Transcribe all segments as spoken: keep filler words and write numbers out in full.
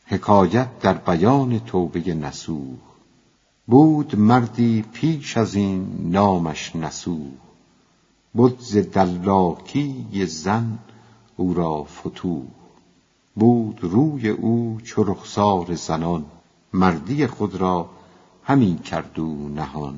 حکایت در بیان توبه نصوح. بود مردی پیش از این نامش نصوح، بود ز دلاکی زن او را فتوح. بود روی او چو رخسار زنان، مردی خود را همی کرد او نهان.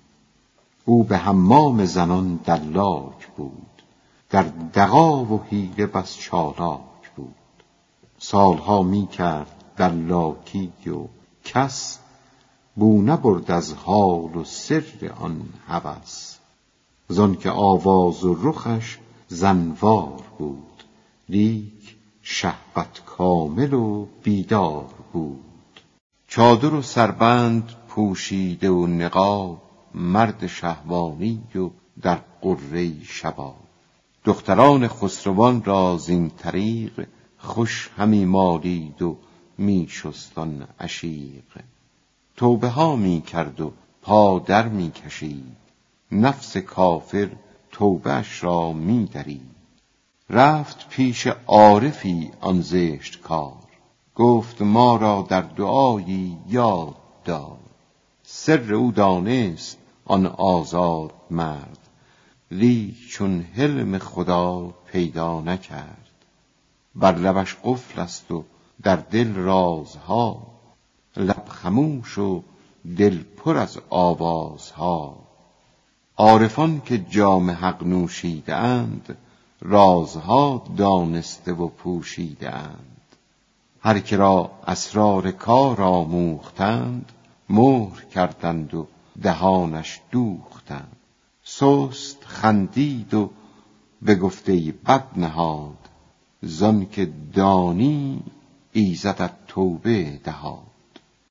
او به حمام زنان دلاک بود، در دغا و حیله بس چالاک بود. سالها می کرد دلاکی و کس، بو نبرد از حال و سر آن هوس. زان که آواز و رخش زنوار بود، لیک شهوت کامل و بیدار بود. چادر و سربند پوشیده و نقاب، مرد شهوانی و در غره شباب. دختران خسروان را زین طریق، خوش همی مالید و می شست آن عشیق. توبه ها می کرد و پا در می کشید، نفس کافر توبه اش را می درید. رفت پیش عارفی آن زشت کار، گفت ما را در دعایی یاد دار. سر او دانست آن آزاد مرد، لیک چون حلم خدا پیدا نکرد. بر لبش قفل است و در دل رازها، لب خموش و دل پر از آوازها. عارفان که جام حق نوشیده اند، رازها دانسته و پوشیده اند. هر که را اسرار کار آموختند، مهر کردند و دهانش دوختند. سست خندید و به گفته بد نهاد، زان که دانی ایزدت توبه دهاد.